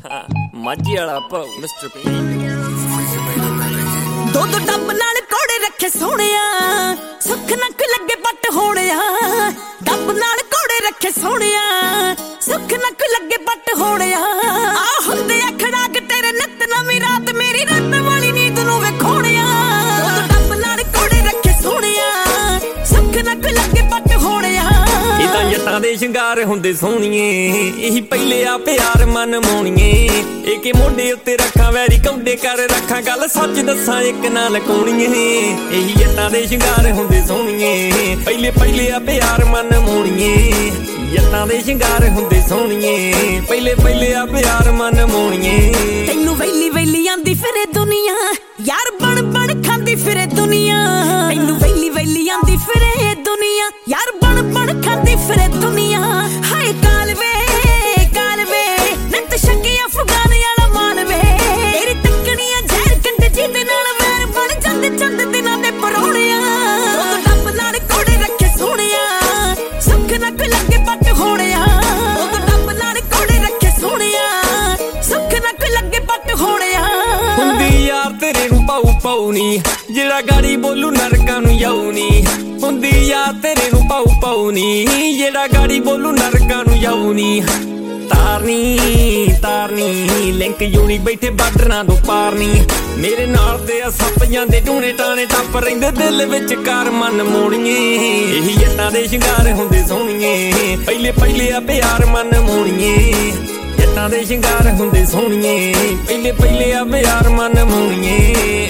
ਮਾਝੇ ਵਾਲਾ ਭਾਉ ਮਿਸਟਰ ਪੀ ਦੋ ਦੋ ਡੱਬ ਨਾਲ ਕੋੜੇ ਰੱਖੇ ਸੋਹਣਿਆ ਸੁੱਖ ਨਾ ਕੋਈ ਲੱਗੇ ਪੱਟ ਹੋਣਿਆ ਡੱਬ ਨਾਲ ਕੋੜੇ ਰੱਖੇ ਸੋਹਣਿਆ ਸੁੱਖ ਨਾ ਕੋਈ ਲੱਗੇ ਪੱਟ ਹੋਣਿਆ ਆ ਹੁੰਦੇ ਅਖੜਾ ਕਿ ਤੇਰੇ ਨਿੱਤ ਨਵੀਂ ਰਾਤ ਮੇਰੀ ਰਾਤ ਵਾਲੀ ਨੀਂਦ ਨੂੰ ਵੇਖੋਣਿਆ ਦੋ ਦੋ ਡੱਬ ਨਾਲ ਕੋੜੇ ਰੱਖੇ ਸੋਹਣਿਆ ਸੁੱਖ ਨਾ ਕੋਈ ਲੱਗੇ ਪੱਟ ਹੋਣਿਆ ਇਹ ਤਾਂ ਜੱਟਾਂ ਦੇ ਸ਼ਿੰਗਾਰ ਹੁੰਦੇ ਸੋਹਣੀਏ ਇਹੀ ਪਹਿਲੇ ਆ ਪਿਆਰ ਮਨ ਮੋਣੀਏ ਇਹ ਕਿ ਮੋਢੇ ਉੱਤੇ ਰੱਖਾਂ ਵੈਰੀ ਕੌਡੇ ਕਰ ਰੱਖਾਂ ਗੱਲ ਸੱਚ ਦੱਸਾਂ ਇੱਕ ਨਾ ਲਕਾਉਣੀਏ ਇਹੀ ਜੱਟਾਂ ਦੇ ਸ਼ਿੰਗਾਰ ਹੁੰਦੇ ਸੋਹਣੀਏ ਪਹਿਲੇ ਪਹਿਲੇ ਆ ਪਿਆਰ ਮਨ ਮੋਣੀਏ ਜੱਟਾਂ ਦੇ ਸ਼ਿੰਗਾਰ ਹੁੰਦੇ ਸੋਹਣੀਏ ਪਹਿਲੇ ਪਹਿਲੇ ਆ ਪਿਆਰ ਮਨ ਮੋਣੀਏ ਤੈਨੂੰ ਵੈਲੀ ਵੈਲੀ ਆਂਦੀ ਫਿਰੇ ਦੁਨੀਆ ਯਾਰ ਬਣ ਬਣ ਖਾਂਦੀ ਫਿਰੇ ਦੁਨੀਆ ਤੈਨੂੰ ਵੈਲੀ ਵੈਲੀ ਆਂਦੀ ਫਿਰੇ ਦੁਨੀਆ ਯਾਰ ਬਣ ਬਣ ਖਾਂਦੀ ਫਿਰੇ ਦੁਨੀਆ ਹਾਏ ਕਾਲਵੇ ਨਿੱਤ ਸ਼ੱਕੀ ਅਫਗਾਨ ਵਾਲਾ ਮਾਲਵੇ ਤੇਰੀ ਤੱਕਣੀਆਂ ਜ਼ਹਿਰ ਕੰਡੇ ਜਿਹਦੇ ਨਾਲ ਵੈਰ ਬਣ ਜਾਂਦੇ ਚੰਦ ਦਿਨਾਂ ਦੇ ਪਰੋਣਿਆ ਦੋ ਡੱਬ ਨਾਲ ਕੋੜੇ ਰੱਖੇ ਸੋਹਣਿਆ ਸੁੱਖ ਨਾ ਕੋਈ ਲੱਗੇ ਪੱਟ ਹੋਣਿਆ ਦੋ ਡੱਬ ਨਾਲ ਕੋੜੇ ਰੱਖੇ ਸੋਹਣਿਆ ਸੁੱਖ ਨਾ ਕੋਈ ਲੱਗੇ ਪੱਟ ਹੋਣਿਆ ਹੁੰਦੀ ਯਾਰ ਤੇਰੇ ਨੂੰ ਪਾਉ ਨੀ ਜਿਹੜਾ ਗਾੜੀ ਬੋਲੂ ਨਰਕਾਂ ਨੂੰ ਜਾਊ ਨੀ ਹੁੰਦੀ ਯਾਰ ਤੇਰੇ ਨੂੰ ਪਾਉ ਨੀ ਜਿਹੜਾ ਗਾੜੀ ਬੋਲੂ ਨਰਕਾਂ ਨੂੰ ਜਾਊ ਨੀ ਤਾਰਨੀ ਲਿੰਕ ਯੂਨੀ ਬੈਠੇ ਬਾਰਡਰਾਂ ਤੋਂ ਪਾਰਨੀ ਮੇਰੇ ਨਾਲ ਤੇ ਆ ਸੱਪ ਜਾਂਦੇ ਟੂਣੇ ਟਾਣੇ ਟੱਪ ਰਹਿੰਦੇ ਦਿਲ ਵਿੱਚ ਕਾਰ ਮਨ ਮੋਣੀਏ ਇਹੀ ਜੱਟਾਂ ਦੇ ਸ਼ਿੰਗਾਰ ਹੁੰਦੇ ਸੋਹਣੀਏ ਪਹਿਲੇ ਪਹਿਲੇ ਆ ਪਿਆਰ ਮਨ ਮੋਣੀਏ ਜੱਟਾਂ ਦੇ ਸ਼ਿੰਗਾਰ ਹੁੰਦੇ ਸੋਹਣੀਏ ਪਹਿਲੇ ਪਹਿਲੇ ਆ ਪਿਆਰ ਮਨ ਮੋਣੀਏ